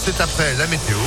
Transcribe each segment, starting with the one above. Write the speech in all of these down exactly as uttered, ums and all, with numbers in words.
c'est après la météo.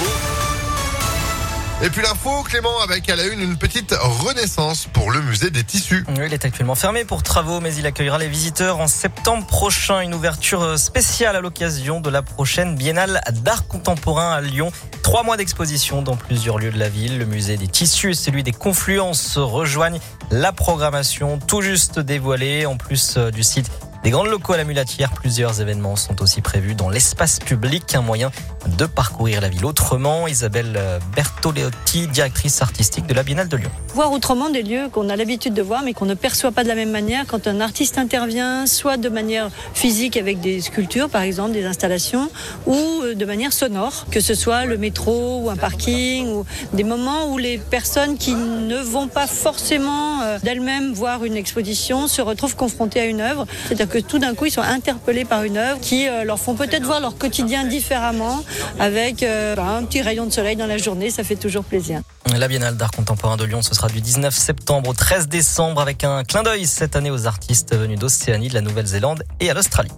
Et puis l'info, Clément, avec à la une une petite renaissance pour le musée des tissus. Oui, il est actuellement fermé pour travaux, mais il accueillera les visiteurs en septembre prochain. Une ouverture spéciale à l'occasion de la prochaine Biennale d'art contemporain à Lyon. Trois mois d'exposition dans plusieurs lieux de la ville. Le musée des tissus et celui des confluences rejoignent la programmation tout juste dévoilée. En plus du site des grandes locaux à la Mulatière, plusieurs événements sont aussi prévus dans l'espace public, un moyen de parcourir la ville autrement. Isabelle Bertoleotti, directrice artistique de la Biennale de Lyon. Voir autrement des lieux qu'on a l'habitude de voir mais qu'on ne perçoit pas de la même manière quand un artiste intervient, soit de manière physique avec des sculptures par exemple, des installations, ou de manière sonore, que ce soit le métro ou un parking, ou des moments où les personnes qui ne vont pas forcément d'elles-mêmes voir une exposition se retrouvent confrontées à une œuvre. C'est-à-dire que tout d'un coup ils sont interpellés par une œuvre qui leur font peut-être voir leur quotidien différemment, avec euh, un petit rayon de soleil dans la journée, ça fait toujours plaisir. La Biennale d'art contemporain de Lyon, ce sera du dix-neuf septembre au treize décembre, avec un clin d'œil cette année aux artistes venus d'Océanie, de la Nouvelle-Zélande et à l'Australie.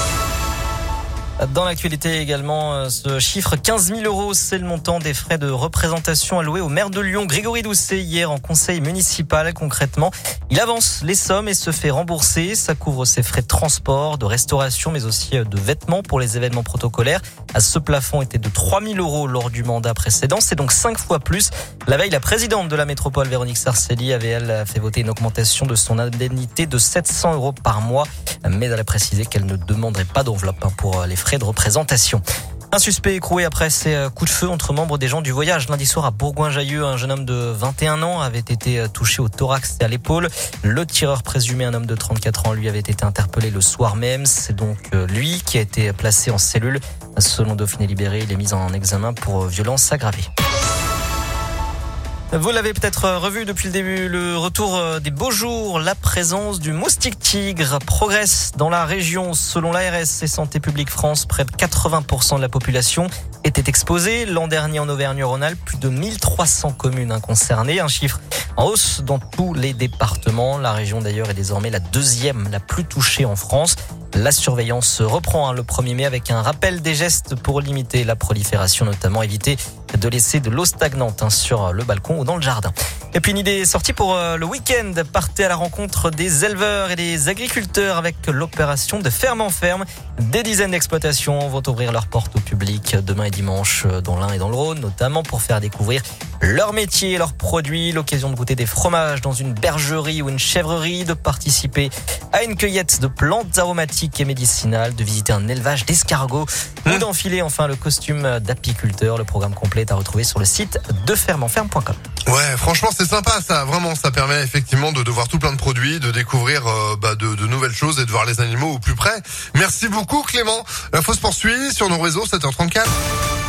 Dans l'actualité également, ce chiffre, quinze mille euros, c'est le montant des frais de représentation alloués au maire de Lyon, Grégory Doucet, hier en conseil municipal. Concrètement, il avance les sommes et se fait rembourser. Ça couvre ses frais de transport, de restauration, mais aussi de vêtements pour les événements protocolaires. Ce plafond était de trois mille euros lors du mandat précédent. C'est donc cinq fois plus. La veille, la présidente de la métropole, Véronique Sarcelli, avait, elle, fait voter une augmentation de son indemnité de sept cents euros par mois. Mais elle a précisé qu'elle ne demanderait pas d'enveloppe pour les frais de représentation. Un suspect écroué après ses coups de feu entre membres des gens du voyage. Lundi soir à Bourgoin-Jallieu, un jeune homme de vingt et un ans avait été touché au thorax et à l'épaule. Le tireur présumé, un homme de trente-quatre ans, lui avait été interpellé le soir même. C'est donc lui qui a été placé en cellule. Selon Dauphiné Libéré, il est mis en examen pour violence aggravée. Vous l'avez peut-être revu depuis le début, le retour des beaux jours, la présence du moustique tigre progresse dans la région. Selon l'A R S et Santé publique France, près de quatre-vingts pour cent de la population était exposée. L'an dernier en Auvergne-Rhône-Alpes, plus de mille trois cents communes concernées, un chiffre en hausse dans tous les départements. La région d'ailleurs est désormais la deuxième la plus touchée en France. La surveillance reprend le premier mai avec un rappel des gestes pour limiter la prolifération, notamment éviter de laisser de l'eau stagnante sur le balcon ou dans le jardin. Et puis une idée est sortie pour le week-end. Partez à la rencontre des éleveurs et des agriculteurs avec l'opération de ferme en ferme. Des dizaines d'exploitations vont ouvrir leurs portes au public demain et dimanche dans l'Ain et dans le Rhône, notamment pour faire découvrir leur métier et leurs produits. L'occasion de goûter des fromages dans une bergerie ou une chèvrerie, de participer à une cueillette de plantes aromatiques et médicinales, de visiter un élevage d'escargots mmh. ou d'enfiler enfin le costume d'apiculteur. Le programme complet est à retrouver sur le site de ferme en ferme point com. Ouais, franchement, c'est sympa, ça. Vraiment, ça permet effectivement de, de voir tout plein de produits, de découvrir euh, bah, de, de nouvelles choses et de voir les animaux au plus près. Merci beaucoup, Clément. L'info se poursuit sur nos réseaux, sept heures trente-quatre.